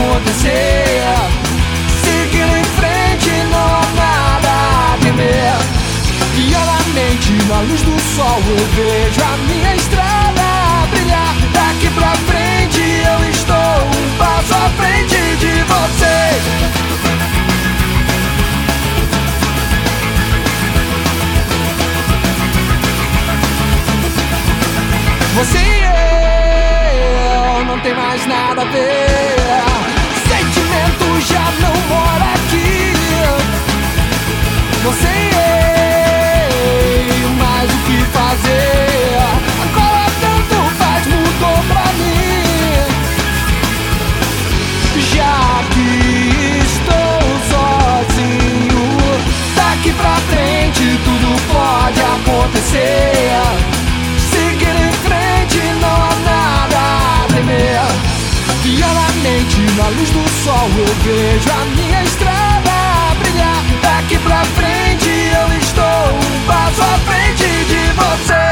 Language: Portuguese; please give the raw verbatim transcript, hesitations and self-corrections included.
acontecer. Seguindo em frente, não há nada a temer. Diariamente, na luz do sol, eu vejo a minha estrada brilhar. Daqui pra frente, eu estou um passo à frente de você. Você e eu não tem mais nada a ver. Sentimento já não mora aqui. Você e eu, mais o que fazer. Agora tanto faz, mudou pra mim. Já que estou sozinho, daqui pra frente tudo pode acontecer. Diariamente, na luz do sol, eu vejo a minha estrada brilhar. Daqui pra frente, eu estou um passo à frente de você.